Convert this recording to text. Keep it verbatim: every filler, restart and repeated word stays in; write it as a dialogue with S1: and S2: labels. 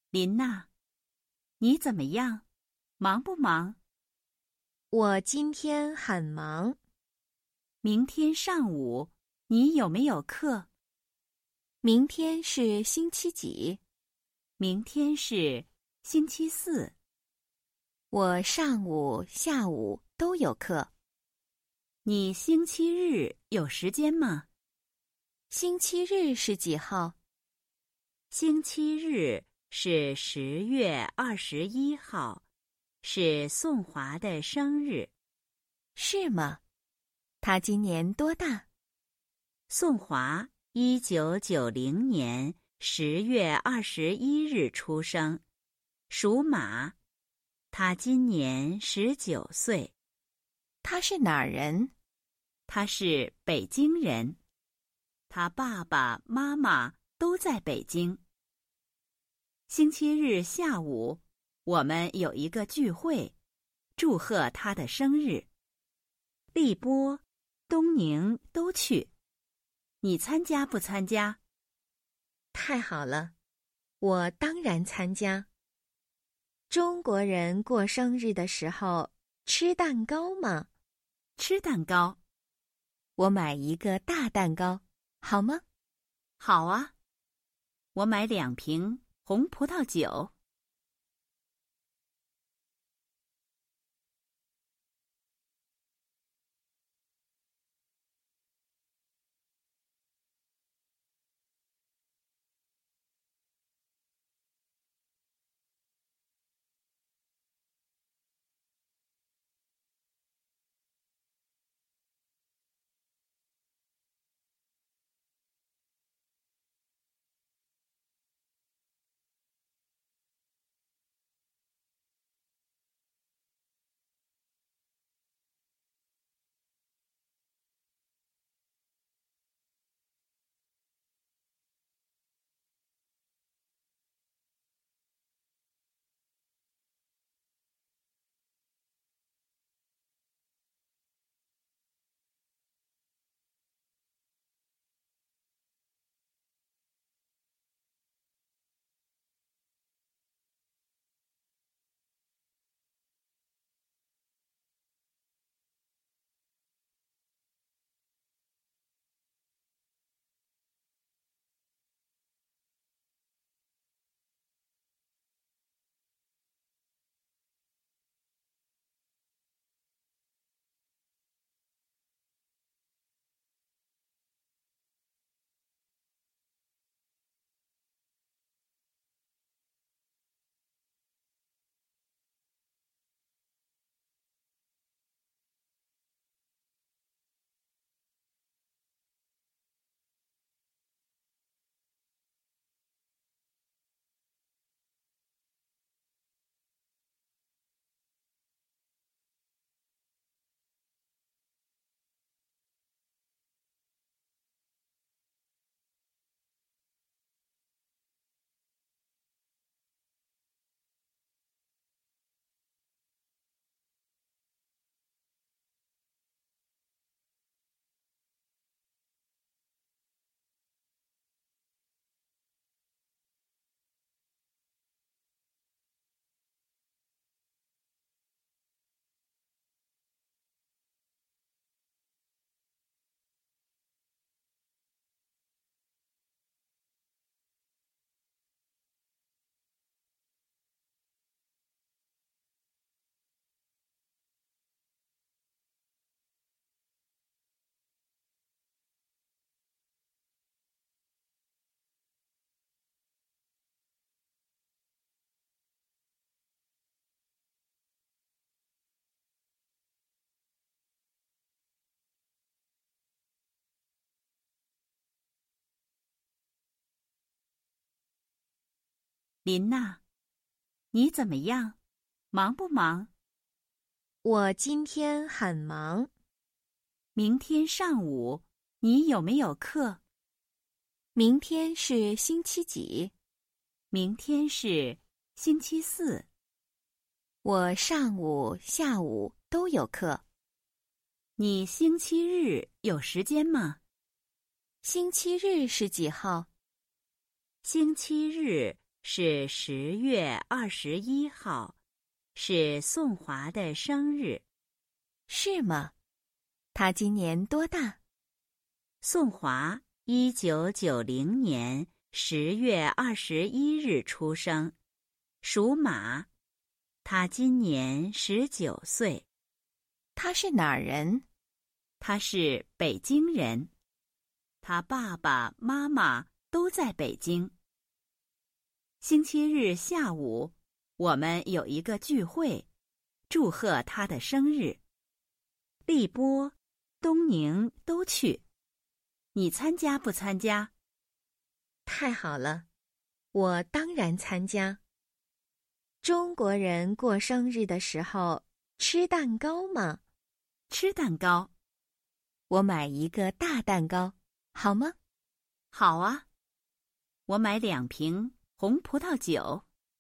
S1: 琳娜，你怎么样？忙不忙？
S2: 我今天很忙。
S1: 明天上午你有没有课？
S2: 明天是星期几？
S1: 明天是星期四。
S2: 我上午、下午都有课。
S1: 你星期日有时间吗？
S2: 星期日是几号？
S1: 星期日是十月二十一号，是宋华的生日。
S2: 是吗？他今年多大？
S1: 宋华一九九零年十月二十一日出生，属马。他今年十九岁。
S2: 他是哪儿人？
S1: 他是北京人。他爸爸妈妈都在北京。星期日下午，我们有一个聚会，祝贺他的生日。丽波、东宁都去。你参加不参加？
S2: 太好了，我当然参加。中国人过生日的时候吃蛋糕吗？
S1: 吃蛋糕。
S2: 我买一个大蛋糕，好吗？
S1: 好啊，我买两瓶红葡萄酒。琳娜，你怎么样？忙不忙？
S2: 我今天很忙。
S1: 明天上午你有没有课？
S2: 明天是星期几？
S1: 明天是星期四。
S2: 我上午、下午都有课。
S1: 你星期日有时间吗？
S2: 星期日是几号？
S1: 星期日是十月二十一号，是宋华的生日。
S2: 是吗？他今年多大？
S1: 宋华一九九零年十月二十一日出生，属马。他今年十九岁。
S2: 他是哪儿人？
S1: 他是北京人。他爸爸妈妈都在北京。星期日下午，我们有一个聚会，祝贺他的生日。立波、东宁都去。你参加不参加？
S2: 太好了，我当然参加。中国人过生日的时候吃蛋糕吗？
S1: 吃蛋糕。
S2: 我买一个大蛋糕，好吗？
S1: 好啊。我买两瓶红葡萄酒。